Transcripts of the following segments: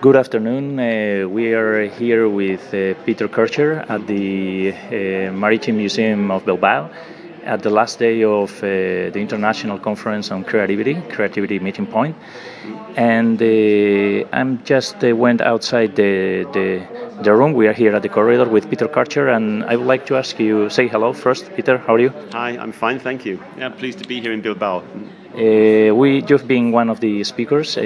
Good afternoon. We are here with Peter Kircher at the Maritime Museum of Bilbao at the last day of the International Conference on Creativity Meeting Point. And I'm just went outside the room. We are here at the corridor with Peter Kircher, and I would like to ask you, say hello first. Peter, how are you? Hi, I'm fine, thank you. Yeah, pleased to be here in Bilbao. You've been one of the speakers.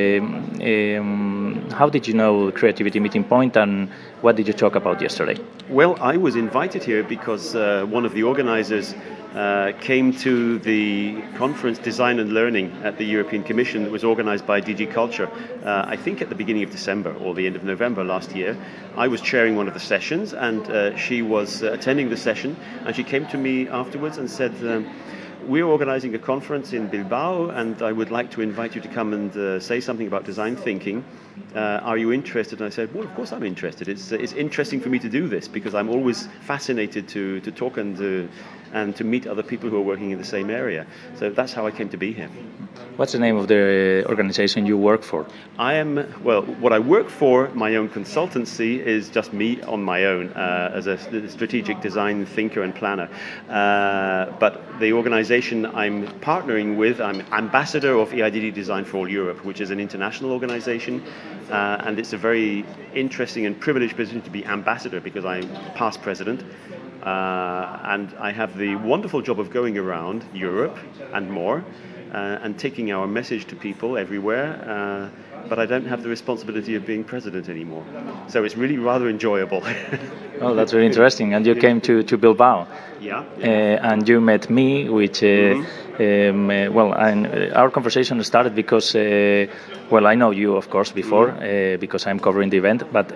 How did you know Creativity Meeting Point, and what did you talk about yesterday? Well, I was invited here because one of the organizers came to the conference Design and Learning at the European Commission that was organized by DG Culture, I think at the beginning of December or the end of November last year. I was chairing one of the sessions, and she was attending the session, and she came to me afterwards and said, we're organizing a conference in Bilbao, and I would like to invite you to come and say something about design thinking. Are you interested? And I said, well, of course I'm interested. It's interesting for me to do this because I'm always fascinated to talk and to meet other people who are working in the same area. So that's how I came to be here. What's the name of the organization you work for? What I work for, my own consultancy, is just me on my own as a strategic design thinker and planner. But the organization I'm partnering with, I'm ambassador of EIDD Design for All Europe, which is an international organization. And it's a very interesting and privileged position to be ambassador because I'm past president. And I have the wonderful job of going around Europe and more and taking our message to people everywhere. But I don't have the responsibility of being president anymore. So it's really rather enjoyable. Oh, that's very interesting. And you came to Bilbao. Yeah. And you met me, which, our conversation started because, I know you, of course, before, because I'm covering the event, but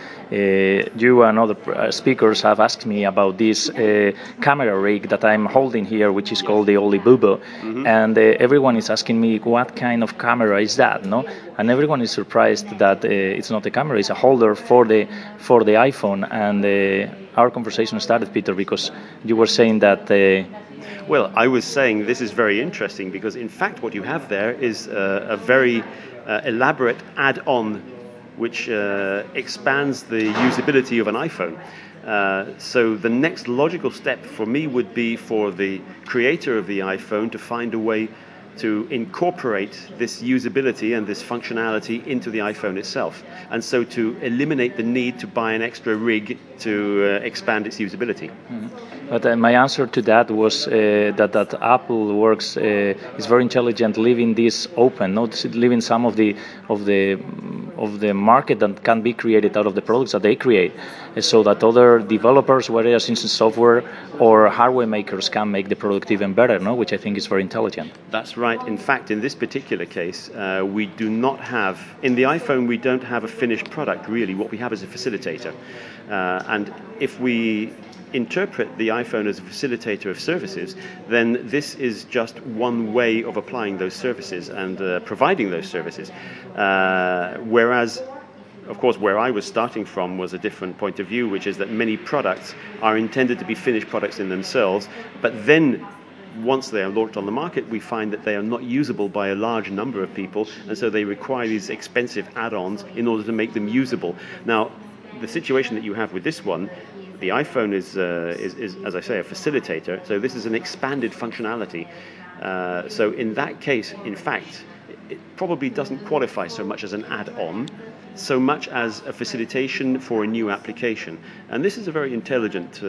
you and other speakers have asked me about this camera rig that I'm holding here, which is called the Oli Bubo. And everyone is asking me, what kind of camera is that, no? And everyone is surprised that it's not a camera, it's a holder for the iPhone. And our conversation started, Peter, because you were saying that... Well, I was saying this is very interesting because, in fact, what you have there is a very elaborate add-on which expands the usability of an iPhone. So the next logical step for me would be for the creator of the iPhone to find a way to incorporate this usability and this functionality into the iPhone itself, and so to eliminate the need to buy an extra rig to expand its usability. But my answer to that was that Apple works is very intelligent, leaving this open, not leaving some of the market that can be created out of the products that they create, so that other developers, whether it's in software or hardware makers, can make the product even better, no? Which I think is very intelligent. That's right. In fact, in this particular case, we do not have, in the iPhone, we don't have a finished product, really. What we have is a facilitator. And if we interpret the iPhone as a facilitator of services, then this is just one way of applying those services and providing those services. Whereas, of course, where I was starting from was a different point of view, which is that many products are intended to be finished products in themselves, but then once they are launched on the market, we find that they are not usable by a large number of people, and so they require these expensive add-ons in order to make them usable. Now, the situation that you have with this one, the iPhone is as I say, a facilitator, so this is an expanded functionality. So in that case, in fact, it probably doesn't qualify so much as an add-on, so much as a facilitation for a new application. And this is a very intelligent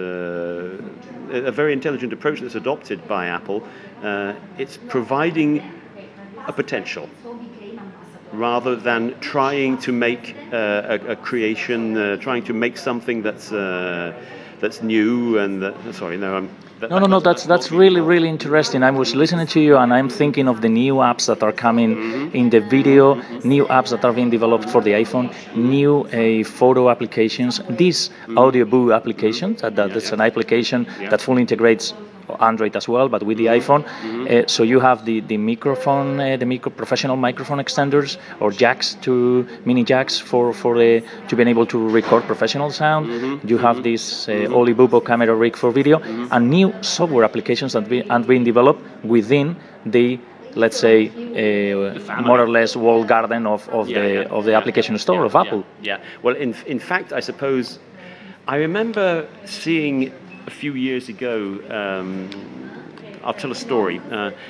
approach that's adopted by Apple. It's providing a potential rather than trying to make a creation, trying to make something that's new and that's really interesting. I was listening to you and I'm thinking of the new apps that are coming in the video, new apps that are being developed for the iPhone, new photo applications, this Audio Boo application, that's an application that fully integrates Android as well, but with the iPhone. So you have the microphone, professional microphone extenders or jacks, mini jacks to be able to record professional sound. You have this Oli Bubo camera rig for video, and new software applications that are being developed within the let's say, more or less walled garden of the application store of Apple. Yeah. Well, in fact, I suppose I remember seeing a few years ago. I'll tell a story.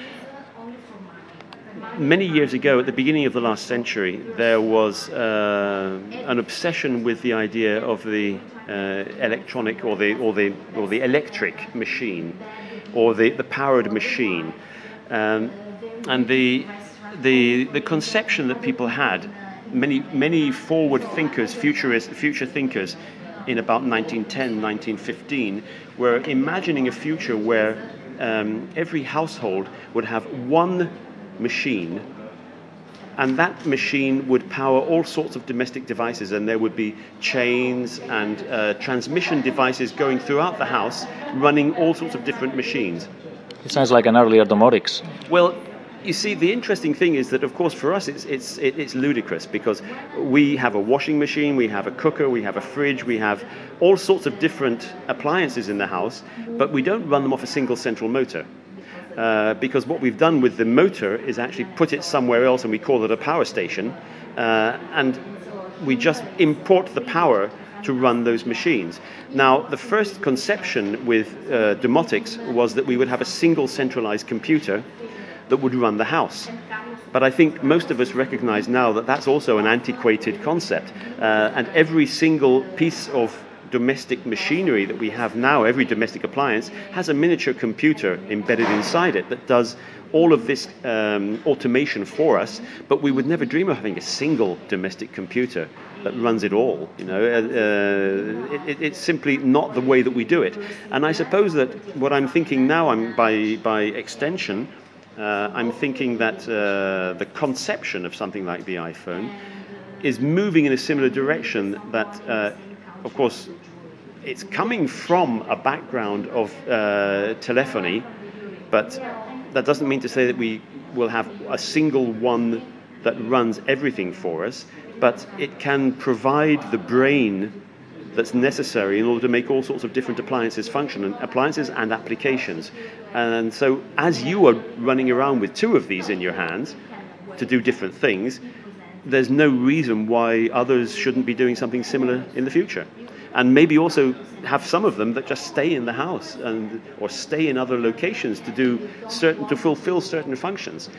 Many years ago, at the beginning of the last century, there was an obsession with the idea of the electronic or the electric machine, or the powered machine, and the conception that people had, many forward thinkers, future thinkers, in about 1910, 1915, were imagining a future where every household would have one machine, and that machine would power all sorts of domestic devices, and there would be chains and transmission devices going throughout the house, running all sorts of different machines. It sounds like an earlier domotics. Well, you see, the interesting thing is that, of course, for us it's ludicrous, because we have a washing machine, we have a cooker, we have a fridge, we have all sorts of different appliances in the house, but we don't run them off a single central motor. Because what we've done with the motor is actually put it somewhere else, and we call it a power station, and we just import the power to run those machines. Now, the first conception with domotics was that we would have a single centralized computer that would run the house. But I think most of us recognize now that that's also an antiquated concept, and every single piece of domestic machinery that we have now, every domestic appliance, has a miniature computer embedded inside it that does all of this automation for us, but we would never dream of having a single domestic computer that runs it all. It's simply not the way that we do it. And I suppose that what I'm thinking now, by extension, I'm thinking that the conception of something like the iPhone is moving in a similar direction, that of course, it's coming from a background of telephony, but that doesn't mean to say that we will have a single one that runs everything for us, but it can provide the brain that's necessary in order to make all sorts of different appliances function, and appliances and applications. And so as you are running around with two of these in your hands to do different things, there's no reason why others shouldn't be doing something similar in the future. And maybe also have some of them that just stay in the house or stay in other locations to fulfill certain functions.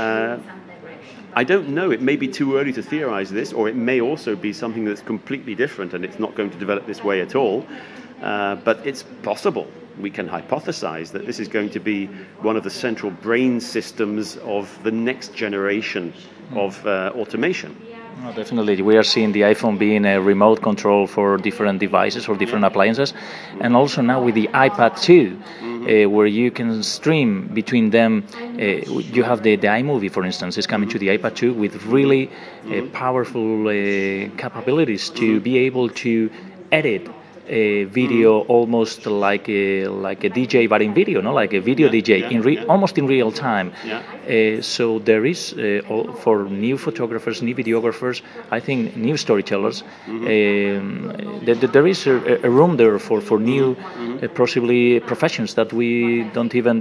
I don't know, it may be too early to theorize this, or it may also be something that's completely different and it's not going to develop this way at all. But it's possible. We can hypothesize that this is going to be one of the central brain systems of the next generation of automation. Oh, definitely. We are seeing the iPhone being a remote control for different devices or different appliances. And also now with the iPad 2, where you can stream between them. You have the iMovie, for instance, is coming to the iPad 2 with really powerful capabilities to be able to edit a video almost like a DJ, but in video, no, like a video DJ almost in real time. So there is for new photographers, new videographers, I think new storytellers, there is a room there for new possibly professions that we don't even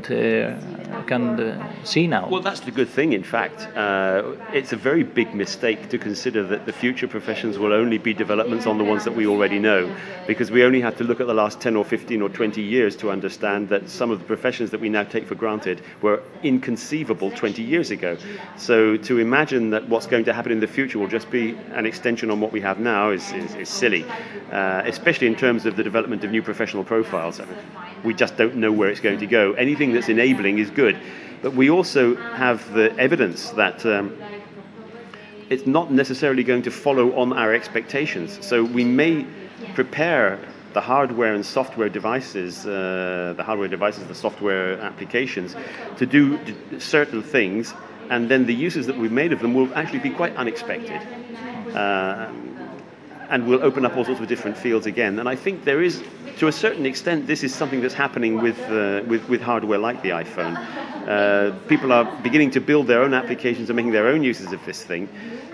can see now. Well, that's the good thing. In fact, it's a very big mistake to consider that the future professions will only be developments on the ones that we already know, because we only have to look at the last 10 or 15 or 20 years to understand that some of the professions that we now take for granted were inconceivable 20 years ago. So to imagine that what's going to happen in the future will just be an extension on what we have now is silly, especially in terms of the development of new professional profiles. We just don't know where it's going to go. Anything that's enabling is good, but we also have the evidence that it's not necessarily going to follow on our expectations. So we may prepare the hardware and software devices, the software applications, to do certain things, and then the uses that we've made of them will actually be quite unexpected, and will open up all sorts of different fields again. And I think there is, to a certain extent, this is something that's happening with hardware like the iPhone. People are beginning to build their own applications and making their own uses of this thing.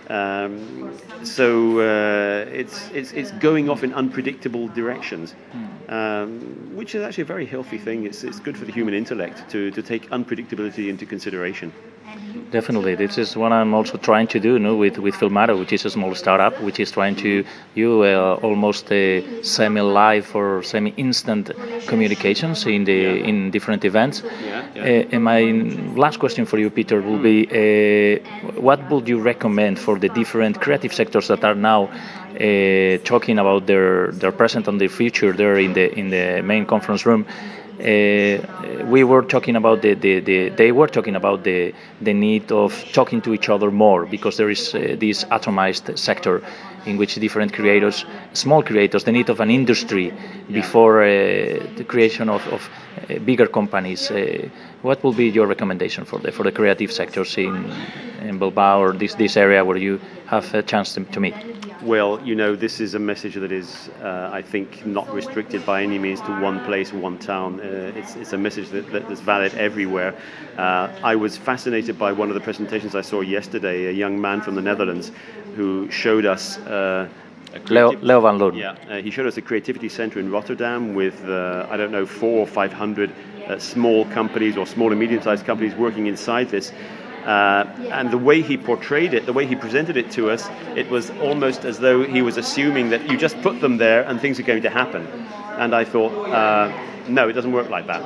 So it's going off in unpredictable directions, which is actually a very healthy thing. It's good for the human intellect to take unpredictability into consideration. Definitely, this is what I'm also trying to do, with Filmaro, which is a small startup, which is trying to do almost semi-live or semi-instant communications in different events. And my last question for you, Peter, will be: what would you recommend for the different creative sectors that are now talking about their present and their future there in the main conference room? We were talking about they were talking about the need of talking to each other more, because there is this atomized sector in which different creators, small creators, the need of an industry before the creation of bigger companies. What will be your recommendation for the creative sectors in Bilbao, or this area where you have a chance to meet? Well, this is a message that is, I think, not restricted by any means to one place, one town. It's a message that is valid everywhere. I was fascinated by one of the presentations I saw yesterday, a young man from the Netherlands who showed us Leo van Loon. Yeah, he showed us a creativity center in Rotterdam with, 400 or 500 small companies or small and medium-sized companies working inside this. And the way he portrayed it, the way he presented it to us, it was almost as though he was assuming that you just put them there and things are going to happen. And I thought, no, it doesn't work like that.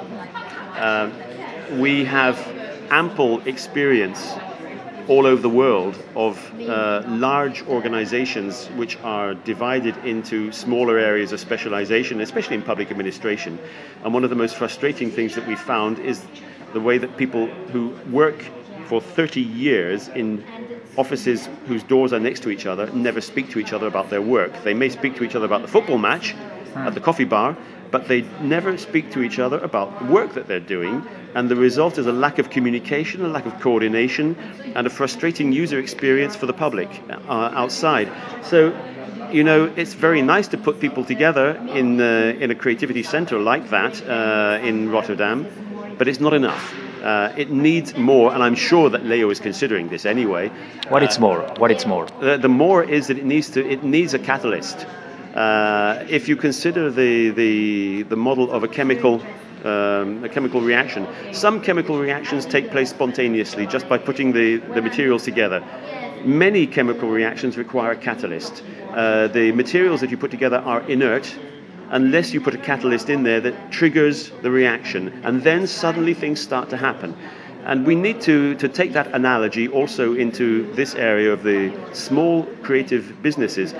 We have ample experience all over the world of large organizations which are divided into smaller areas of specialization, especially in public administration. And one of the most frustrating things that we found is the way that people who work for 30 years in offices whose doors are next to each other never speak to each other about their work. They may speak to each other about the football match at the coffee bar, but they never speak to each other about the work that they're doing. And the result is a lack of communication, a lack of coordination, and a frustrating user experience for the public outside. So, it's very nice to put people together in a creativity center like that in Rotterdam, but it's not enough. It needs more, and I'm sure that Leo is considering this anyway. What it's more? The more is that it needs a catalyst. If you consider the model of a chemical reaction, some chemical reactions take place spontaneously just by putting the materials together. Many chemical reactions require a catalyst. The materials that you put together are inert unless you put a catalyst in there that triggers the reaction, and then suddenly things start to happen. And we need to take that analogy also into this area of the small creative businesses.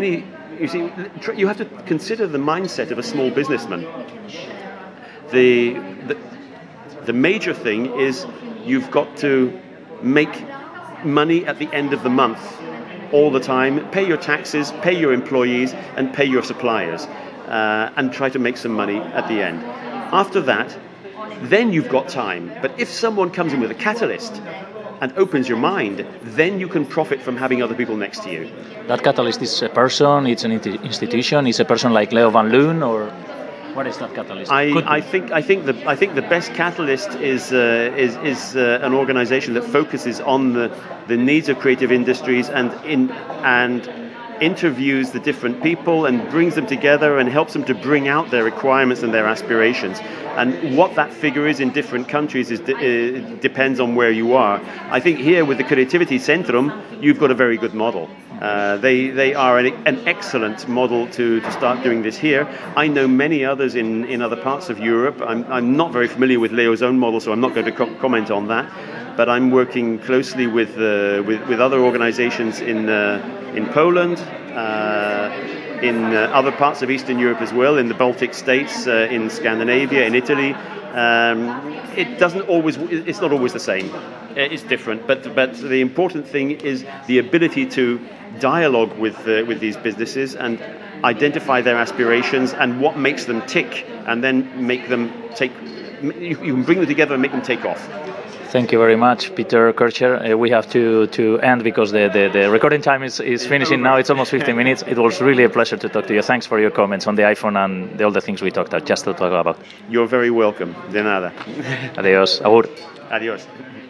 You have to consider the mindset of a small businessman. The major thing is you've got to make money at the end of the month all the time, pay your taxes, pay your employees, and pay your suppliers. And try to make some money at the end. After that, then you've got time. But if someone comes in with a catalyst and opens your mind, then you can profit from having other people next to you. That catalyst is a person, it's an institution, it's a person like Leo van Loon, or what is that catalyst? I think the best catalyst is an organization that focuses on the needs of creative industries and interviews the different people and brings them together and helps them to bring out their requirements and their aspirations. And what that figure is in different countries depends on where you are. I think here with the Creativity Centrum, you've got a very good model. They are an excellent model to start doing this here. I know many others in other parts of Europe. I'm not very familiar with Leo's own model, so I'm not going to comment on that. But I'm working closely with other organizations in Poland, in other parts of Eastern Europe as well, in the Baltic states, in Scandinavia, in Italy. It's not always the same. It's different. But the important thing is the ability to dialogue with these businesses and identify their aspirations and what makes them tick, and then make them take. You can bring them together and make them take off. Thank you very much, Peter Kircher. We have to end because the recording time is finishing now. It's almost 15 minutes. It was really a pleasure to talk to you. Thanks for your comments on the iPhone and all the things we talked about. Just to talk about. You're very welcome. De nada. Adiós. Agur. Adiós.